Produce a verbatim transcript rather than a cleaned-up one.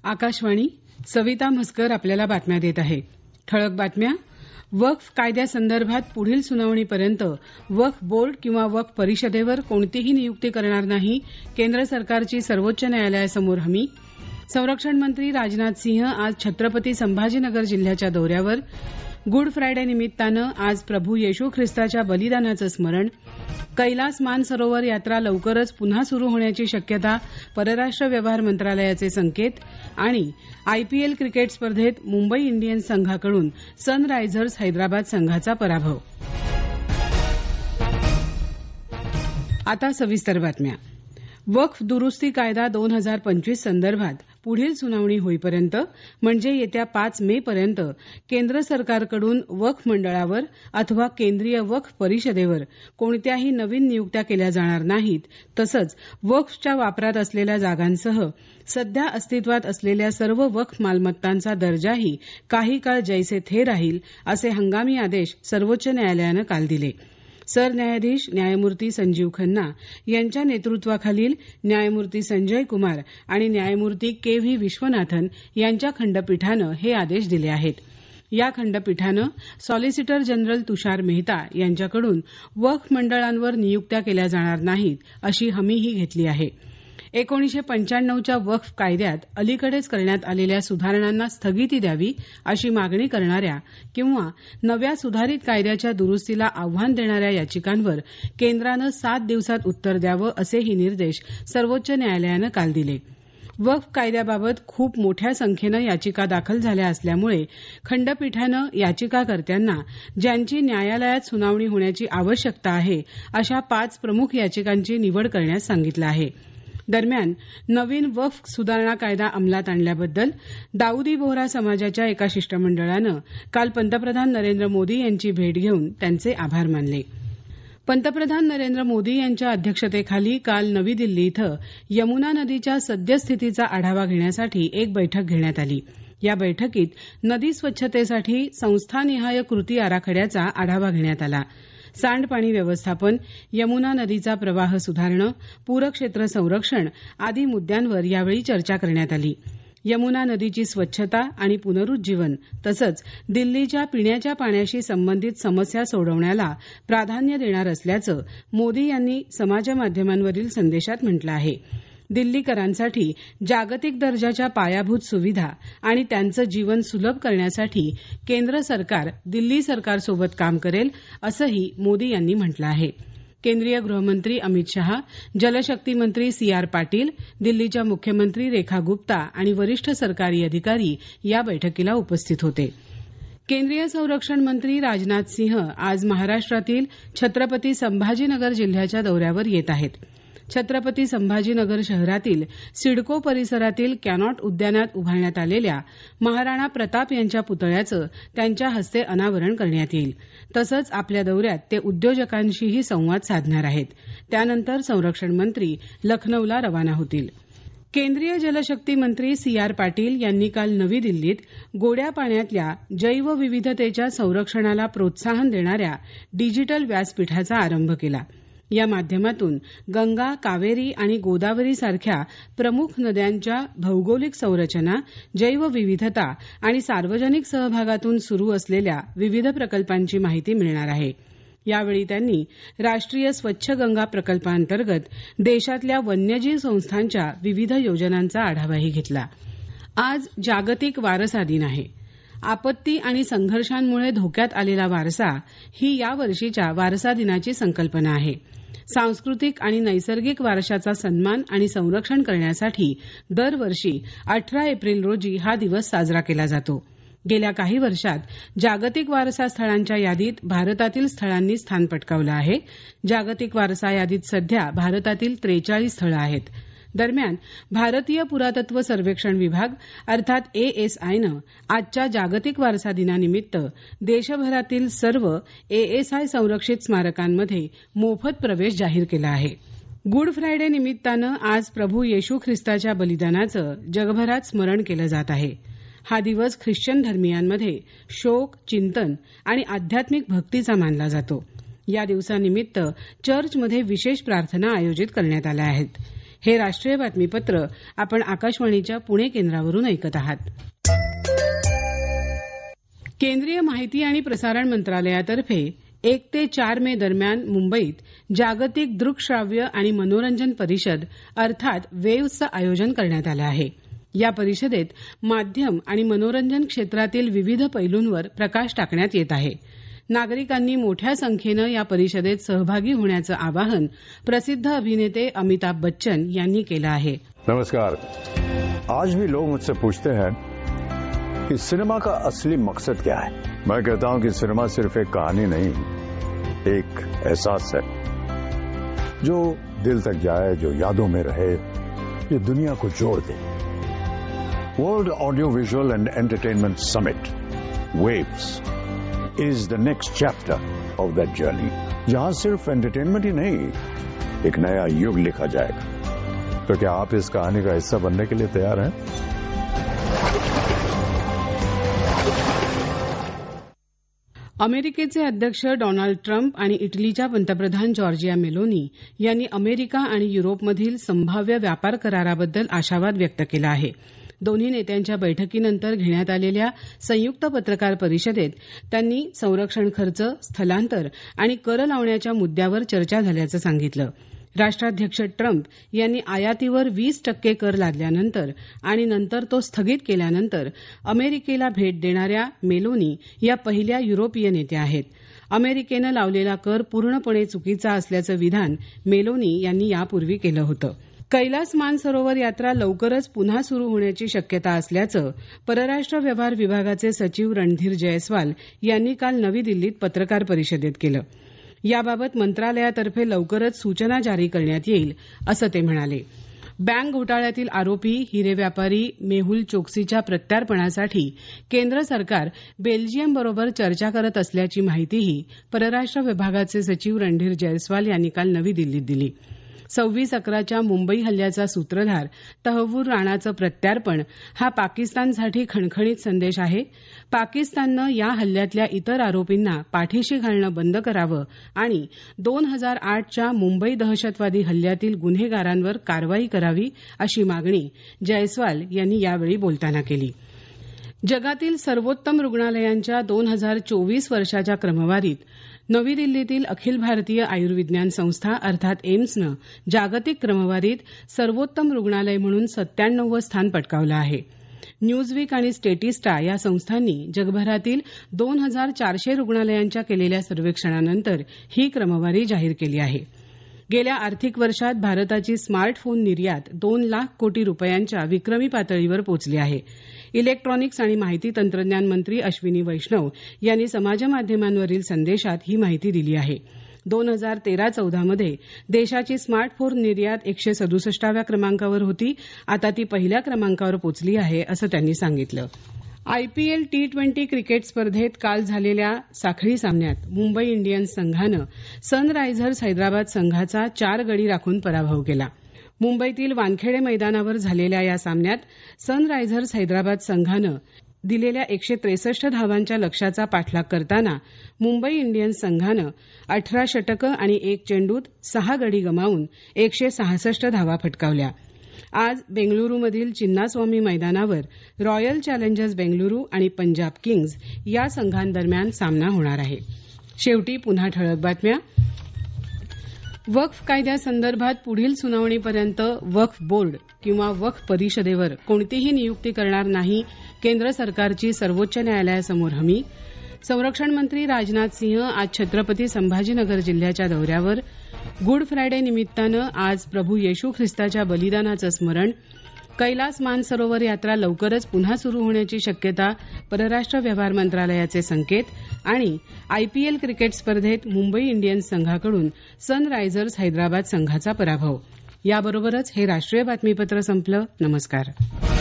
आकाशवाणी. सविता म्हसकर आपल्याला बातम्या देत आहे. ठळक बातम्या. वक्फ कायद्यासंदर्भात पुढील सुनावणीपर्यंत वक्फ बोर्ड किंवा वक्फ परिषदेवर कोणतीही नियुक्ती करणार नाही, केंद्र सरकारची सर्वोच्च न्यायालयासमोर हमी. संरक्षण मंत्री राजनाथ सिंह आज छत्रपती संभाजीनगर जिल्ह्याच्या दौऱ्यावर. गुड फ्रायडे निमित्तानं आज प्रभू येशू ख्रिस्ताच्या बलिदानाचं स्मरण. कैलास मानसरोवर यात्रा लवकरच पुन्हा सुरू होण्याची शक्यता, परराष्ट्र व्यवहार मंत्रालयाचे संकेत. आणि आयपीएल क्रिकेट स्पर्धेत मुंबई इंडियन्स संघाकडून सनरायझर्स हैदराबाद संघाचा पराभव. आता सविस्तर बातम्या. वक्फ दुरुस्ती कायदा दोन हजार पंचवीस संदर्भात पुढील सुनावणी होईपर्यंत म्हणजे येत्या पाच मे पर्यंत केंद्र सरकारकडून वक्फ मंडळावर अथवा केंद्रीय वक्फ परिषदेवर कोणत्याही नवीन नियुक्त्या केल्या जाणार नाहीत. तसंच वक्फच्या वापरात असलेल्या जागांसह सध्या अस्तित्वात असलेल्या सर्व वक्फ मालमत्तांचा दर्जाही काही काळ जैसे थे राहील, असे हंगामी आदेश सर्वोच्च न्यायालयानं काल दिले. सरन्यायाधीश न्यायमूर्ती संजीव खन्ना यांच्या नेतृत्वाखालील न्यायमूर्ती संजय कुमार आणि न्यायमूर्ती के व्ही विश्वनाथन यांच्या खंडपीठानं हे आदेश दिले आहेत. या खंडपीठानं सॉलिसिटर जनरल तुषार मेहता यांच्याकडून वक्फ मंडळांवर नियुक्त्या केल्या जाणार नाहीत, अशी हमीही घेतली आहे. एकोणीसशे पंच्याण्णवच्या वक्फ कायद्यात अलीकडेच करण्यात आलेल्या सुधारणांना स्थगिती द्यावी, अशी मागणी करणाऱ्या किंवा नव्या सुधारित कायद्याच्या दुरुस्तीला आव्हान देणाऱ्या याचिकांवर केंद्रानं सात दिवसात उत्तर द्यावं, असेही निर्देश सर्वोच्च न्यायालयानं काल दिले. वक्फ कायद्याबाबत खूप मोठ्या संख्येनं याचिका दाखल झाल्या असल्यामुळे खंडपीठानं याचिकाकर्त्यांना ज्यांची न्यायालयात सुनावणी होण्याची आवश्यकता आहे अशा पाच प्रमुख याचिकांची निवड करण्यास सांगितलं आहे. दरम्यान नवीन वक्फ सुधारणा कायदा अंमलात आणल्याबद्दल दाऊदी बोहरा समाजाच्या एका शिष्टमंडळानं काल पंतप्रधान नरेंद्र मोदी यांची भेट घेऊन त्यांचे आभार मानले. पंतप्रधान नरेंद्र मोदी यांच्या अध्यक्षतेखाली काल नवी दिल्ली इथं यमुना नदीच्या सद्यस्थितीचा आढावा घेण्यासाठी एक बैठक घेण्यात आली. या बैठकीत नदी स्वच्छतेसाठी संस्थानिहाय कृती आराखड्याचा आढावा घेण्यात आला. सांडपाणी व्यवस्थापन, यमुना नदीचा प्रवाह सुधारणं, पूरक्षेत्र संरक्षण आदी मुद्द्यांवर यावेळी चर्चा करण्यात आली. यमुना नदीची स्वच्छता आणि पुनरुज्जीवन तसंच दिल्लीच्या पिण्याच्या पाण्याशी संबंधित समस्या सोडवण्याला प्राधान्य देणार असल्याचं मोदी यांनी समाजमाध्यमांवरील संदेशात म्हटलं आहे. दिल्लीकरांसाठी जागतिक दर्जाच्या पायाभूत सुविधा आणि त्यांचं जीवन सुलभ करण्यासाठी केंद्र सरकार दिल्ली सरकारसोबत काम करेल, असंही मोदी यांनी म्हटलं आहे. केंद्रीय गृहमंत्री अमित शहा, जलशक्ती मंत्री सी आर पाटील, दिल्लीच्या मुख्यमंत्री रेखा गुप्ता आणि वरिष्ठ सरकारी अधिकारी या बैठकीला उपस्थित होते. केंद्रीय संरक्षण मंत्री राजनाथ सिंह आज महाराष्ट्रातील छत्रपती संभाजीनगर जिल्ह्याच्या दौऱ्यावर येत आहेत. छत्रपती संभाजीनगर शहरातील सिडको परिसरातील कॅनॉट उद्यानात उभारण्यात आलेल्या महाराणा प्रताप यांच्या पुतळ्याचं त्यांच्या हस्ते अनावरण करण्यात येईल. तसंच आपल्या दौऱ्यात ते उद्योजकांशीही संवाद साधणार आहेत. त्यानंतर संरक्षण मंत्री लखनौला रवाना होतील. केंद्रीय जलशक्ती मंत्री सी आर पाटील यांनी काल नवी दिल्लीत गोड्या पाण्यातल्या जैवविविधतेच्या संरक्षणाला प्रोत्साहन देणाऱ्या डिजिटल व्यासपीठाचा आरंभ केला. या माध्यमातून गंगा, कावेरी आणि गोदावरी सारख्या प्रमुख नद्यांच्या भौगोलिक संरचना, जैवविविधता आणि सार्वजनिक सहभागातून सुरू असलेल्या विविध प्रकल्पांची माहिती मिळणार आहे. यावेळी त्यांनी राष्ट्रीय स्वच्छ गंगा प्रकल्पांतर्गत देशातल्या वन्यजीव संस्थांच्या विविध योजनांचा आढावाही घेतला. आज जागतिक वारसा दिन आहे. आपत्ती आणि संघर्षांमुळे धोक्यात आलेला वारसा ही या वर्षीच्या वारसा दिनाची संकल्पना आहे. सांस्कृतिक आणि नैसर्गिक वारशाचा सन्मान आणि संरक्षण करण्यासाठी दरवर्षी अठरा एप्रिल रोजी हा दिवस साजरा केला जातो. गेल्या काही वर्षात जागतिक वारसा स्थळांच्या यादीत भारतातील स्थळांनी स्थान पटकावलं आहे. जागतिक वारसा यादीत सध्या भारतातील त्रेचाळीस स्थळं आहेत. दरम्यान भारतीय पुरातत्व सर्वेक्षण विभाग अर्थात एएसआयनं आजच्या जागतिक वारसा दिनानिमित्त देशभरातील सर्व एएसआय संरक्षित स्मारकांमध्ये मोफत प्रवेश जाहीर केला आहे. गुड फ्रायडे निमित्तानं आज प्रभू येशू ख्रिस्ताच्या बलिदानाचं जगभरात स्मरण केलं जात आहे. हा दिवस ख्रिश्चन धर्मियांमध्ये शोक, चिंतन आणि आध्यात्मिक भक्तीचा मानला जातो. या दिवसानिमित्त चर्चमध्ये विशेष प्रार्थना आयोजित करण्यात आल्या आहेत. हे राष्ट्रीय बातमीपत्र आपण आकाशवाणीच्या पुणे केंद्रावरून ऐकत आहात. केंद्रीय माहिती आणि प्रसारण मंत्रालयातर्फे एक ते चार मे दरम्यान मुंबईत जागतिक दृकश्राव्य आणि मनोरंजन परिषद अर्थात वेव्हचं आयोजन करण्यात आलं आहे. या परिषदेत माध्यम आणि मनोरंजन क्षेत्रातील विविध पैलूंवर प्रकाश टाकण्यात येत आहे. नागरिकांनी मोठ्या संख्येनं या परिषदेत सहभागी होण्याचं आवाहन प्रसिद्ध अभिनेते अमिताभ बच्चन यांनी केलं आहे. नमस्कार. आज भी लोग मुझसे पूछते हैं कि सिनेमा का असली मकसद क्या है. मैं कहता हूं कि सिनेमा सिर्फ एक कहानी नहीं, एक एहसास है जो दिल तक जाए, जो यादों में रहे, ये दुनिया को जोड़ दे. World audio visual and entertainment summit वेव्स is the next chapter of that journey, जहां सिर्फ एंटरटेनमेंट ही नहीं, एक नया युग लिखा जाएगा. तो क्या आप इस कहानी का हिस्सा बनने के लिए तैयार हैं? अमेरिकेचे अध्यक्ष डोनाल्ड ट्रम्प आणि इटलीच्या पंतप्रधान जॉर्जिया मेलोनी यांनी अमेरिका आणि युरोपमधील संभाव्य व्यापार कराराबद्दल आशावाद व्यक्त केला आहे. दोन्ही नेत्यांच्या बैठकीनंतर घेण्यात आलेल्या संयुक्त पत्रकार परिषदेत त्यांनी संरक्षण खर्च, स्थलांतर आणि कर लावण्याच्या मुद्द्यावर चर्चा झाल्याचं सांगितलं. राष्ट्राध्यक्ष ट्रम्प यांनी आयातीवर वीस टक्के कर लादल्यानंतर आणि नंतर तो स्थगित केल्यानंतर अमेरिकेला भेट देणाऱ्या मेलोनी या पहिल्या युरोपीय नेत्या आहेत. अमेरिकेनं लावलेला कर पूर्णपणे चुकीचा असल्याचं विधान मेलोनी यांनी यापूर्वी केलं होतं. कैलास मानसरोवर यात्रा लवकरच पुन्हा सुरू होण्याची शक्यता असल्याचं परराष्ट्र व्यवहार विभागाचे सचिव रणधीर जयस्वाल यांनी काल नवी दिल्लीत पत्रकार परिषदेत केलं. याबाबत मंत्रालयातर्फे लवकरच सूचना जारी करण्यात येईल असं ते म्हणाले. बँक घोटाळ्यातील आरोपी हिरे व्यापारी मेहुल चोक्सीच्या प्रत्यार्पणासाठी केंद्र सरकार बेल्जियमबरोबर चर्चा करत असल्याची माहितीही परराष्ट्र विभागाचे सचिव रणधीर जयस्वाल यांनी काल नवी दिल्लीत दिली. सव्वीस अकराच्या मुंबई हल्ल्याचा सूत्रधार तहव्वूर राणाचं प्रत्यार्पण हा पाकिस्तानसाठी खणखणीत संदेश आहे. पाकिस्ताननं या हल्ल्यातल्या इतर आरोपींना पाठीशी घालणं बंद करावं आणि दोन हजार आठच्या मुंबई दहशतवादी हल्ल्यातील गुन्हेगारांवर कारवाई करावी अशी मागणी जयस्वाल यांनी यावेळी बोलताना केली. जगातील सर्वोत्तम रुग्णालयांच्या दोन हजार चोवीस वर्षाच्या क्रमवारीत नवी दिल्लीतील अखिल भारतीय आयुर्विज्ञान संस्था अर्थात एम्सनं जागतिक क्रमवारीत सर्वोत्तम रुग्णालय म्हणून सत्त्याण्णववं स्थान पटकावलं आहे. न्यूजवीक आणि स्टेटिस्टा या संस्थांनी जगभरातील दोन हजार चारशे रुग्णालयांच्या केलेल्या सर्वेक्षणानंतर ही क्रमवारी जाहीर केली आहे. गेल्या आर्थिक वर्षात भारताची स्मार्टफोन निर्यात दोन लाख कोटी रुपयांच्या विक्रमी पातळीवर पोहोचली आहे. इलेक्ट्रॉनिक्स आणि माहिती तंत्रज्ञान मंत्री अश्विनी वैष्णव यांनी समाजमाध्यमांवरील संदेशात ही माहिती दिली आहे. दोन हजार तेरा चौदामध्ये देशाची स्मार्टफोन निर्यात एकशे सदुसष्टाव्या क्रमांकावर होती. आता ती पहिल्या क्रमांकावर पोहोचली आहे असं त्यांनी सांगितलं. आयपीएल टी ट्वेंटी क्रिकेट स्पर्धेत काल झालेल्या साखळी सामन्यात मुंबई इंडियन्स संघानं सनरायझर्स हैदराबाद संघाचा चार गडी राखून पराभव केला. मुंबईतील वानखेडे मैदानावर झालेल्या या सामन्यात सनरायझर्स हैदराबाद संघानं दिलेल्या एकशे त्रेसष्ट धावांच्या लक्ष्याचा पाठलाग करताना मुंबई इंडियन्स संघानं अठरा षटकं आणि एक चेंडूत सहा गडी गमावून एकशे सहासष्ट धावा फटकावल्या. आज बेंगळुरूमधील चिन्नास्वामी मैदानावर रॉयल चॅलेंजर्स बेंगळुरू आणि पंजाब किंग्ज या संघांदरम्यान सामना होणार आहे. शेवटी पुन्हा ठळक बातम्या. वक्फ कायद्यासंदर्भात पुढील सुनावणीपर्यंत वक्फ बोर्ड किंवा वक्फ परिषदेवर कोणतीही नियुक्ती करणार नाही, केंद्र सरकारची सर्वोच्च न्यायालयासमोर हमी. संरक्षण मंत्री राजनाथ सिंह आज छत्रपती संभाजीनगर जिल्ह्याच्या दौऱ्यावर. गुड फ्रायडे निमित्तानं आज प्रभू येशू ख्रिस्ताच्या बलिदानाचं स्मरण. कैलास मानसरोवर यात्रा लवकरच पुन्हा सुरू होण्याची शक्यता, परराष्ट्र व्यवहार मंत्रालयाचे संकेत. आणि आयपीएल क्रिकेट स्पर्धेत मुंबई इंडियन्स संघाकडून सनरायझर्स हैदराबाद संघाचा पराभव. याबरोबरच हे राष्ट्रीय बातमीपत्र संपलं. नमस्कार.